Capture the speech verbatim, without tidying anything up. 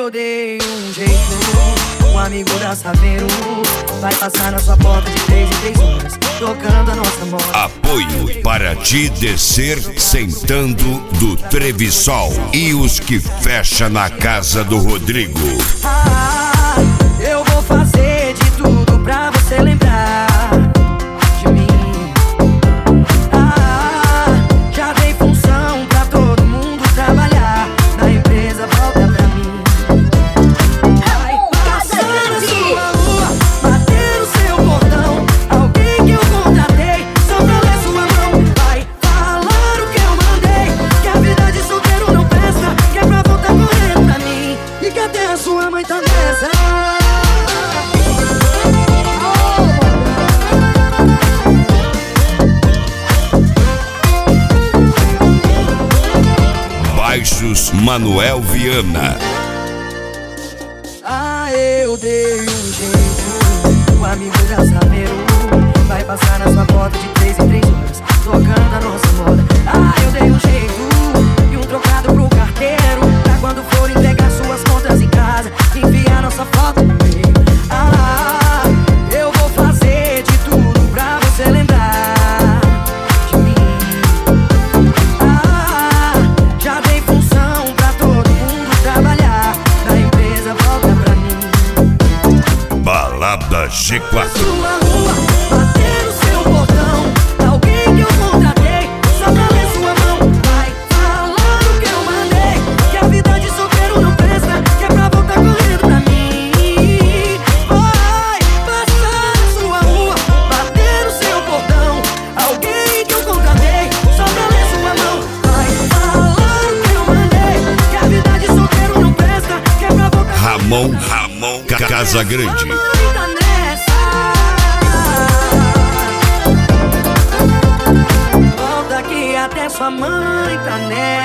eu dei um jeito. Um amigo da Saveiro vai passar na sua porta de três em três horas, tocando a nossa moda. Apoio para te descer sentando do Trevisol e os que fecha na casa do Rodrigo. Ah, eu vou fazer de tudo pra você lembrar de mim. Ah, já dei função pra todo mundo trabalhar, na empresa volta pra mim. Vai passar na sua rua, bater no seu portão, alguém que eu contratei só pra ler sua mão. Vai falar o que eu mandei, que a vida de solteiro não presta, que é pra voltar correndo pra mim, e que até a sua mãe tá nessa. Baixos Manuel Viana. Ah, eu dei um jeito. O amigo da Saveiro vai passar na sua porta de três em três horas, tocando a nossa moda. Ah, eu dei um jeito e um trocado pro carteiro, pra quando for entregar suas contas em casa, enviar nossa foto no meio. Ah, eu vou fazer de tudo pra você lembrar de mim. Ah, já dei função pra todo mundo trabalhar, na empresa volta pra mim. Balada G quatro. Sua rua, bater no seu portão, alguém que eu contratei só pra ler sua mão. Vai falar o que eu mandei, que a vida de solteiro não presta, que é pra voltar correndo pra mim. Vai passar na sua rua, bater no seu portão, alguém que eu contratei só pra ler sua mão. Vai falar o que eu mandei, que a vida de solteiro não presta, que é pra voltar. Ramon, Ramon Casa Grande. Volta aqui até sua mãe tá nessa.